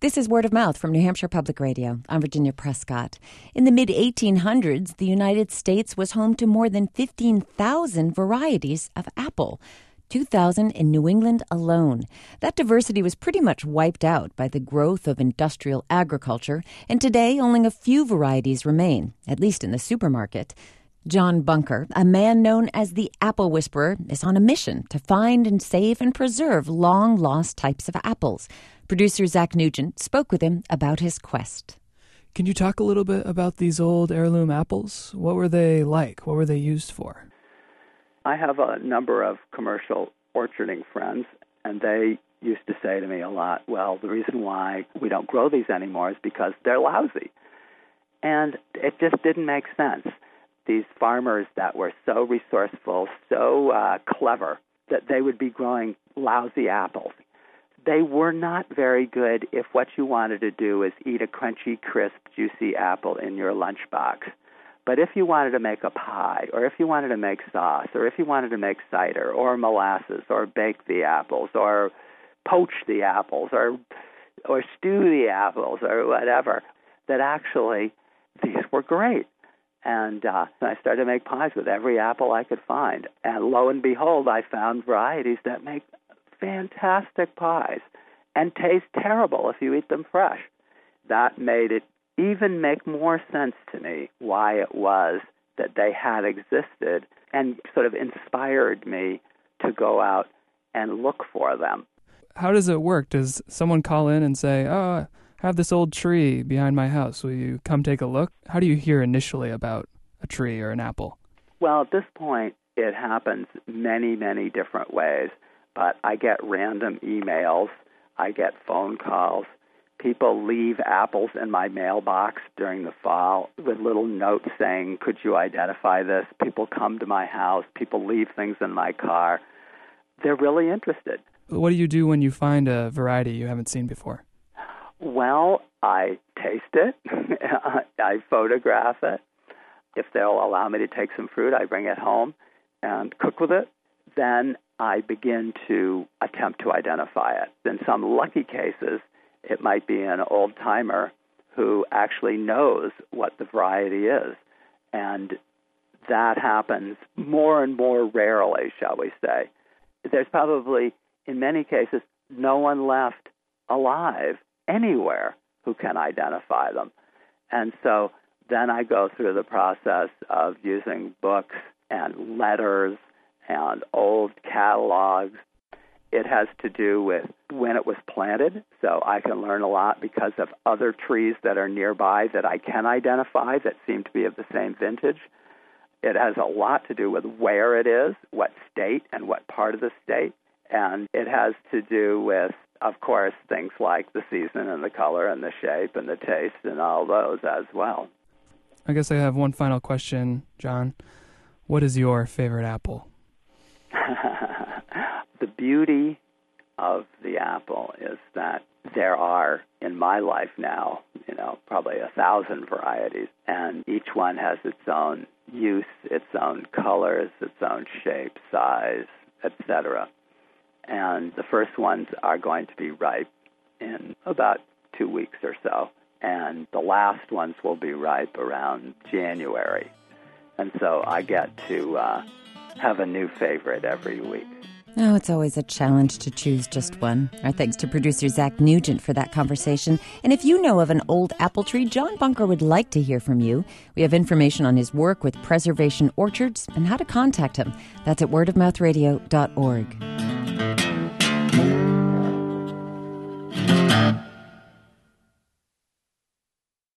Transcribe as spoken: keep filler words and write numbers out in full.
This is Word of Mouth from New Hampshire Public Radio. I'm Virginia Prescott. In the mid eighteen hundreds, the United States was home to more than fifteen thousand varieties of apple. two thousand in New England alone. That diversity was pretty much wiped out by the growth of industrial agriculture, and today only a few varieties remain, at least in the supermarket. John Bunker, a man known as the Apple Whisperer, is on a mission to find and save and preserve long-lost types of apples. Producer Zach Nugent spoke with him about his quest. Can you talk a little bit about these old heirloom apples? What were they like? What were they used for? I have a number of commercial orcharding friends, and they used to say to me a lot, well, the reason why we don't grow these anymore is because they're lousy. And it just didn't make sense. These farmers that were so resourceful, so uh, clever, that they would be growing lousy apples. They were not very good if what you wanted to do is eat a crunchy, crisp, juicy apple in your lunchbox. But if you wanted to make a pie, or if you wanted to make sauce, or if you wanted to make cider, or molasses, or bake the apples, or poach the apples, or or stew the apples, or whatever, that actually these were great. And uh, I started to make pies with every apple I could find. And lo and behold, I found varieties that make fantastic pies and taste terrible if you eat them fresh. That made it even make more sense to me why it was that they had existed, and sort of inspired me to go out and look for them. How does it work? Does someone call in and say, oh, I have this old tree behind my house. Will you come take a look? How do you hear initially about a tree or an apple? Well, at this point, it happens many, many different ways. But I get random emails. I get phone calls. People leave apples in my mailbox during the fall with little notes saying, could you identify this? People come to my house. People leave things in my car. They're really interested. What do you do when you find a variety you haven't seen before? Well, I taste it. I photograph it. If they'll allow me to take some fruit, I bring it home and cook with it. Then I begin to attempt to identify it. In some lucky cases, it might be an old-timer who actually knows what the variety is. And that happens more and more rarely, shall we say. There's probably, in many cases, no one left alive anywhere who can identify them. And so then I go through the process of using books and letters and old catalogs. It has to do with when it was planted, so I can learn a lot because of other trees that are nearby that I can identify that seem to be of the same vintage. It has a lot to do with where it is, what state and what part of the state. And it has to do with, of course, things like the season and the color and the shape and the taste and all those as well. I guess I have one final question, John. What is your favorite apple? The beauty of the apple is that there are, in my life now, you know, probably a thousand varieties, and each one has its own use, its own colors, its own shape, size, et cetera. And the first ones are going to be ripe in about two weeks or so, and the last ones will be ripe around January. And so I get to uh, have a new favorite every week. Oh, it's always a challenge to choose just one. Our thanks to producer Zach Nugent for that conversation. And if you know of an old apple tree, John Bunker would like to hear from you. We have information on his work with Preservation Orchards and how to contact him. That's at word of mouth radio dot org.